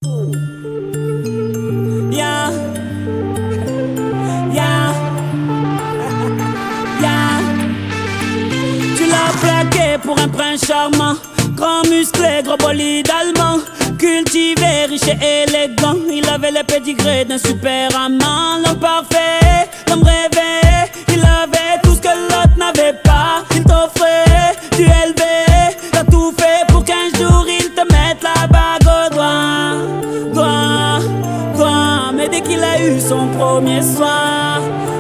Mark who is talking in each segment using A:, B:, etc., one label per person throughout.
A: Yeah, yeah, yeah. Tu l'as plaqué pour un prince charmant, grand musclé, gros bolide allemand, cultivé, riche et élégant. Il avait les pédigrés d'un super amant. L'homme parfait, l'homme rêvé. Il avait tout ce que l'autre n'avait pas. Il t'offrait du LV. T'as tout fait pour qu'un jour il te mette la bague au doigt. Doigt, doigt. Mais dès qu'il a eu son premier soir,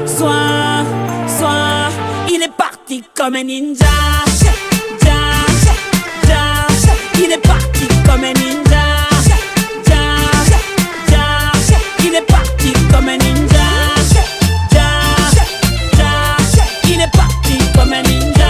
A: il est parti comme un ninja. Il est parti comme un ninja. Il est parti comme un ninja. Il est parti comme un ninja.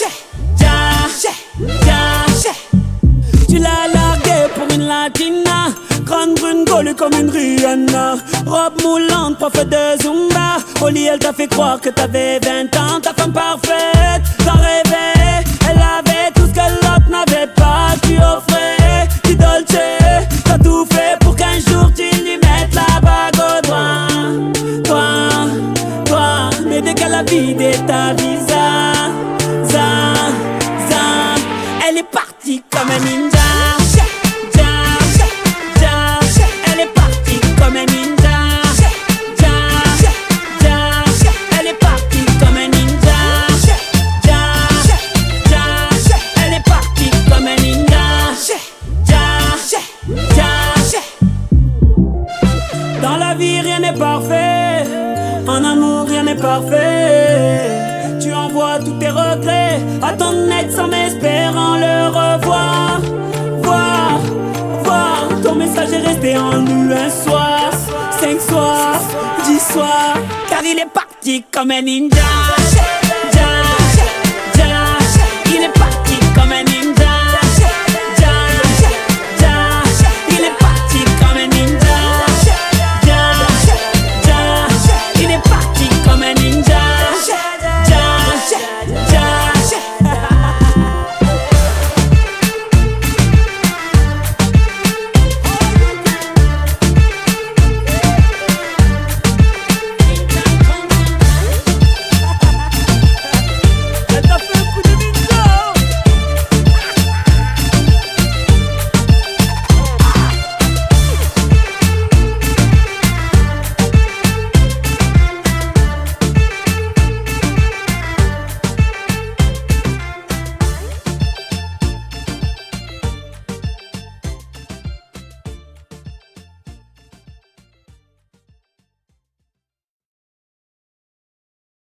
A: Tu l'as largué pour une latina, grande brune golue comme une Rihanna, robe moulante, prof de Zumba. Au lit elle t'a fait croire que t'avais 20 ans. Ta femme parfaite, t'en rêvais. Elle avait tout ce que l'autre n'avait pas. Tu offrais du Dolce, t'as tout fait pour qu'un jour tu lui mettes la bague au doigt. Toi, mais dès qu'elle a vidé ta visa, elle est partie comme un ninja. Elle est partie comme un ninja. Elle est partie comme un ninja. Elle est partie comme un ninja. Dans la vie rien n'est parfait, en amour rien n'est parfait. Tu envoies tous tes regrets à ton ex en espérant le revoir. Voir, ton message est resté en nous un soir, 5 soirs, 10 soirs, car il est parti comme un ninja.